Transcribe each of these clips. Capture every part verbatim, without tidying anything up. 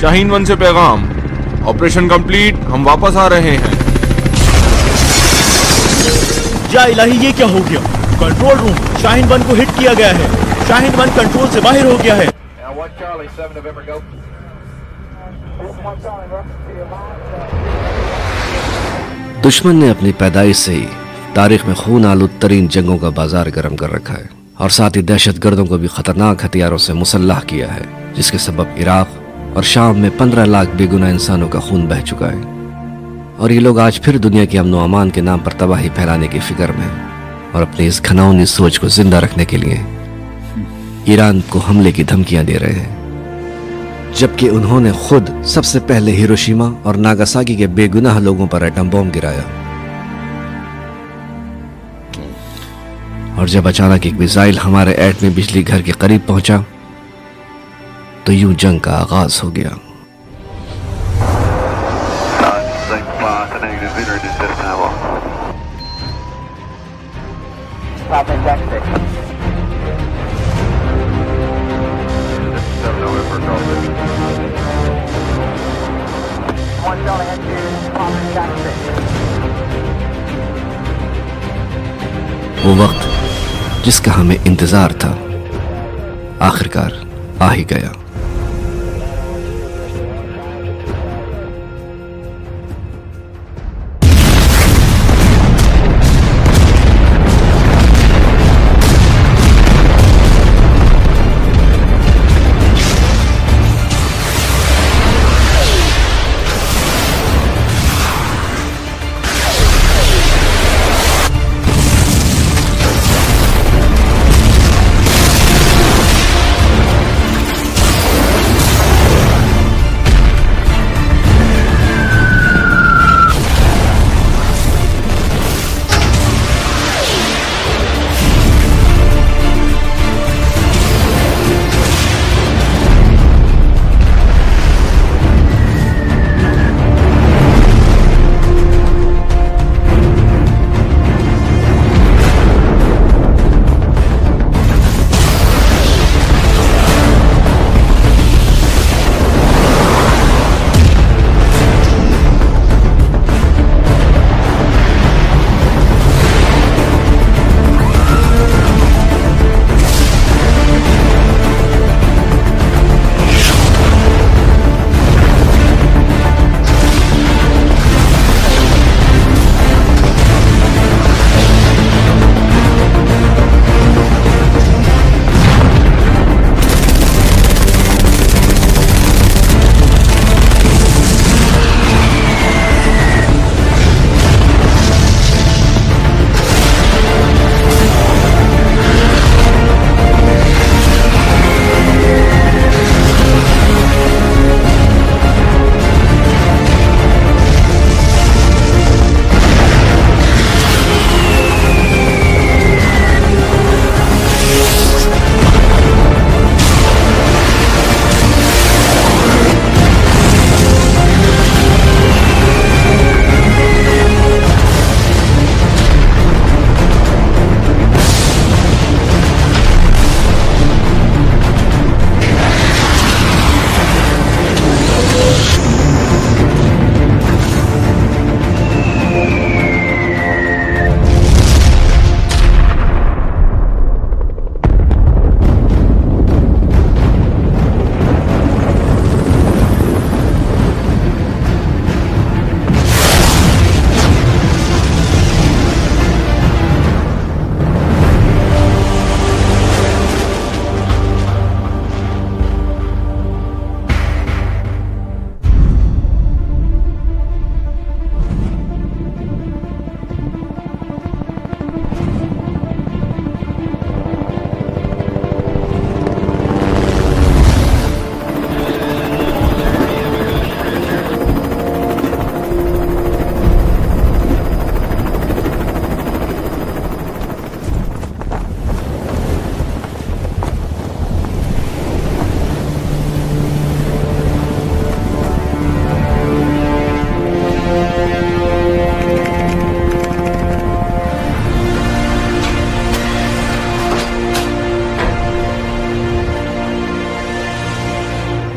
Shaheen one से पैगाम, operation complete, हम वापस आ रहे हैं। या इलाही, ये क्या हो गया? कंट्रोल रूम, शाहीन वन को हिट किया गया है। शाहीन वन कंट्रोल से बाहर हो गया है। दुश्मन ने अपनी पैदाइश से ही तारीख में खून आलूद तरीन जंगों का बाजार गर्म कर रखा है और साथ ही दहशत गर्दों को भी खतरनाक हथियारों से मुसल्लाह किया है, जिसके सबब इराक और शाम में पंद्रह लाख बेगुनाह इंसानों का खून बह चुका है। और ये लोग आज फिर दुनिया के अमन व अमान के नाम पर तबाही फैलाने की फिक्र में और अपनी इस घिनौनी सोच को जिंदा रखने के लिए ईरान को हमले की धमकियां दे रहे हैं, जबकि उन्होंने खुद सबसे पहले हिरोशिमा और नागासाकी के बेगुनाह लोगों पर एटम बम गिराया। और जब अचानक एक मिसाइल हमारे एटमी बिजली घर के करीब पहुंचा तो यूं जंग का आगाज हो गया। वो वक्त जिसका हमें इंतजार था आखिरकार आ ही गया।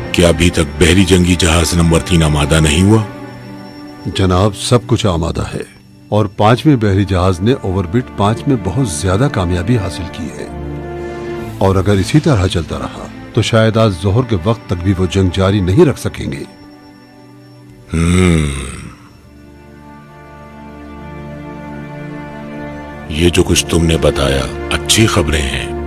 क्या अभी तक बहरी जंगी जहाज नंबर तीन आमादा नहीं हुआ? जनाब, सब कुछ आमादा है और पांचवें बहरी जहाज ने ओवरबिट पांच में बहुत ज्यादा कामयाबी हासिल की है। और अगर इसी तरह चलता रहा तो शायद आज जोहर के वक्त तक भी वो जंग जारी नहीं रख सकेंगे। हम्म ये जो कुछ तुमने बताया अच्छी खबरें हैं,